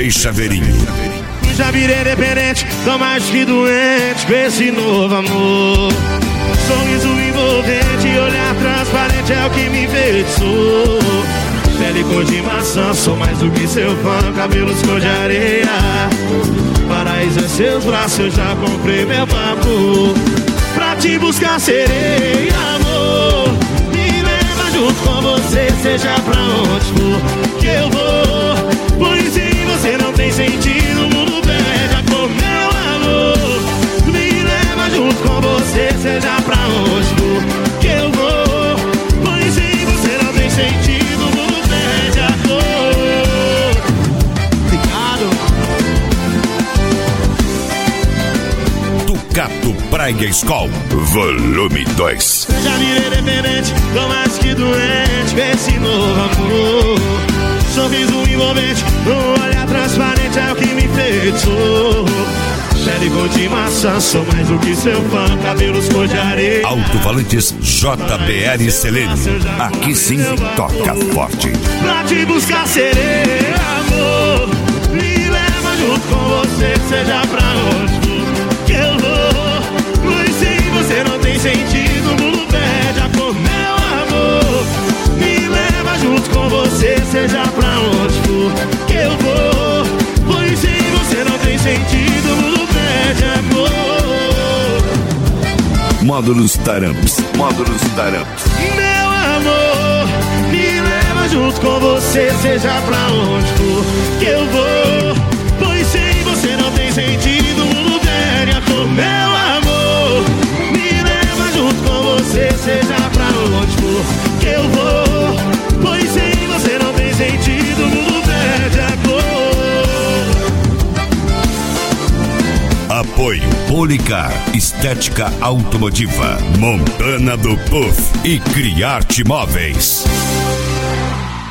DJ Chaveirinho. Já virei dependente, tô mais que doente com esse novo amor. Sorriso envolvente, olhar transparente é o que me enfeitiçou. Pele cor de maçã, sou mais do que seu fã. Cabelos cor de areia, paraíso é seus braços, eu já comprei meu papo. Pra te buscar serei amor. Me leva junto com você, seja pra onde for que eu vou. Pois em você não tem sentido, o mundo pede a cor, meu amor. Me leva junto com você, seja pra onde for que eu vou. Pois em você não tem sentido, o mundo pede a cor. Obrigado. Ducato Praia School, volume 2. Já virei dependente, tô mais que doente com esse novo amor. Sorriso envolvente, um olhar transparente é o que me enfeitiçou. Pele cor de maçã, sou mais do que seu fã. Cabelos cor de areia. Alto-falantes JBL Selene. Aqui sim toca forte. Pra te buscar serei amor. Me leva junto com você, seja pra onde for que eu vou. Pois sem você não tem sentido, o mundo pede a cor, meu amor. Me leva junto com você, seja pra onde for que eu vou. Pois sem você não tem sentido, o mundo pede amor. Módulos Taramps. Módulos Taramps. Meu amor, me leva junto com você, seja pra onde for que eu vou. Pois sem você não tem sentido, o mundo pede a cor, meu amor. Me leva junto com você, seja pra onde for que eu vou. Pois sem você não tem sentido, o mundo pede a cor. Apoio Policar, Estética Automotiva, Montana do Puff e Criarte Móveis.